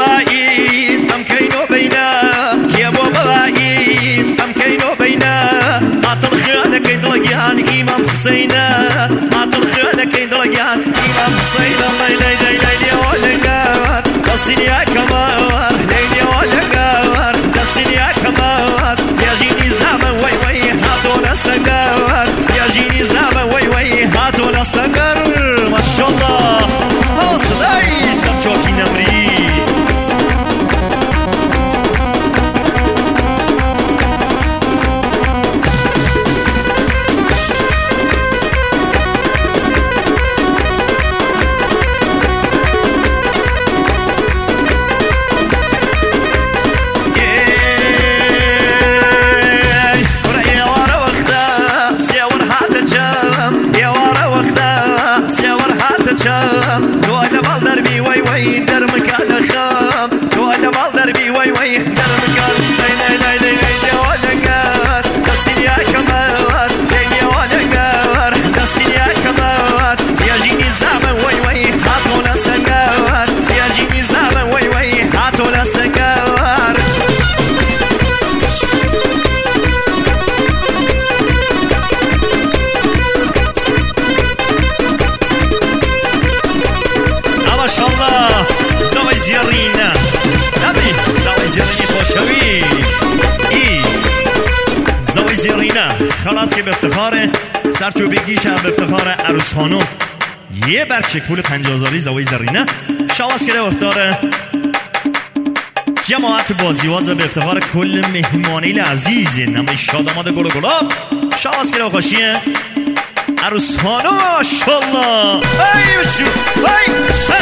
بوايس ام كينو بينا يا بو بوايس ام كينو بينا قاتل خانه كيد لقيان امام حسين قاتل خانه كيد لقيان امام حسين الله لا لا لا ولا قصني يا كمار ليلي ولا قار قصني يا كمار يا جيني زمان وي وي هاتونا سنقار يا جيني زمان وي وي هاتونا سنقار ما شاء الله صداي سمچوكي نمري ولا بالدربي وي وي درمك على خام ولا بالدربي وي وي درمك لا لا لا لا ولا قار دسني يا كمار يا ولا قار دسني يا كمار يا جيني زمان وي وي هاتونا سنقار يا جيني زمان وي وي هاتونا سنقار ما شاء الله زاوي زيارينا نبي زاوي زياريني خوشوي ایس زاوي زيارينا خالات که به افتخار سرچوبگیش هم به افتخار عروس خانم یه برچک پول 50,000 زاوي زيارينا شاواز که به افتخار جماعت بازیواز به افتخار کل مهمانی عزیز نمی شاداماد گل و گلاب شاواز که به خوشیه عروس خانم ماشاءالله ای بچو ای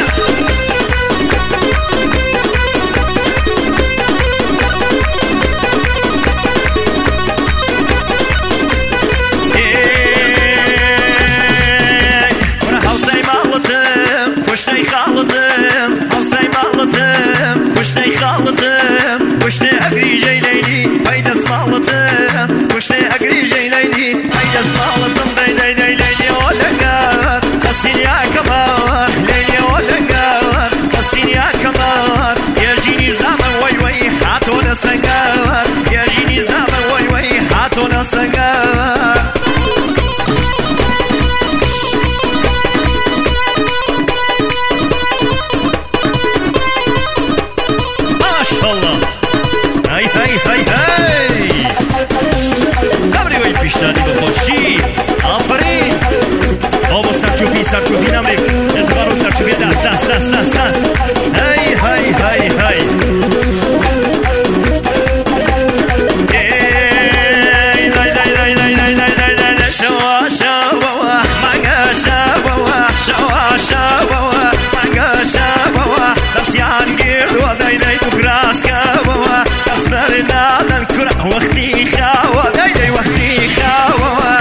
كشتي خالتم حوسي مالتم كشتي خالتم كشتي أقري جيليني بيد اسمالتم كشتي أقري جيليني بيد اسمالتم داي ليلي ولا قار قصيني يا كمار ليلي ولا قار قصيني يا كمار يا جيني زمن وي وي هاتونا سنقار يا جيني زمن وي وي هاتونا سنقار پیشنهادی به خوشی آفرین آبو سرچوبی نمrik اتبارو سرچوبی دست هی هی هی هی وقتی خوا دای وقتی خوا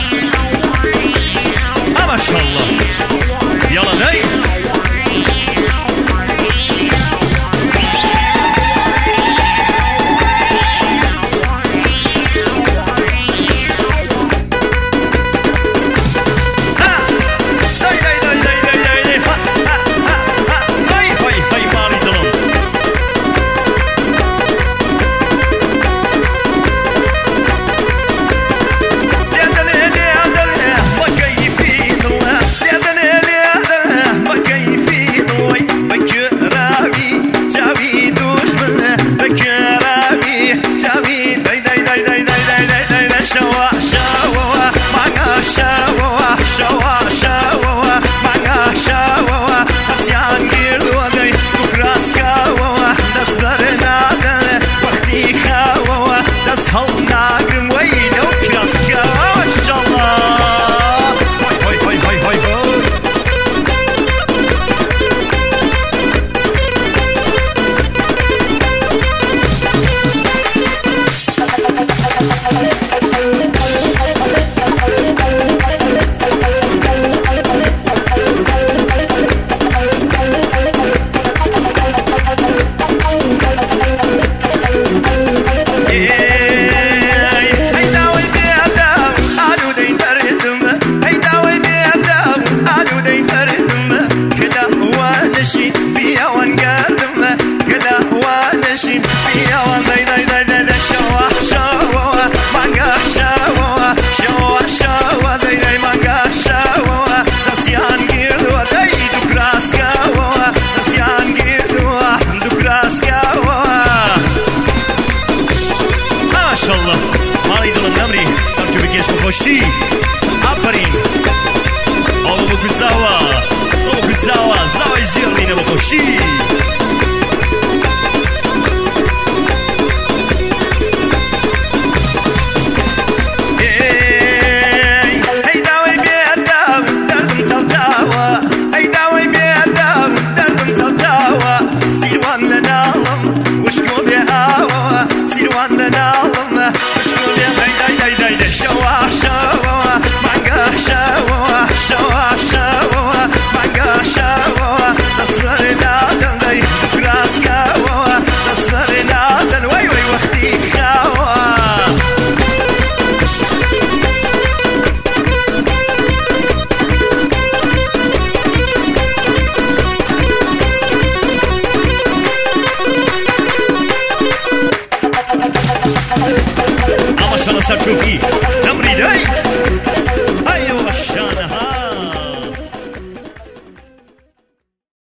ماشاءالله یالا دای سەرچووکی نەمری دەی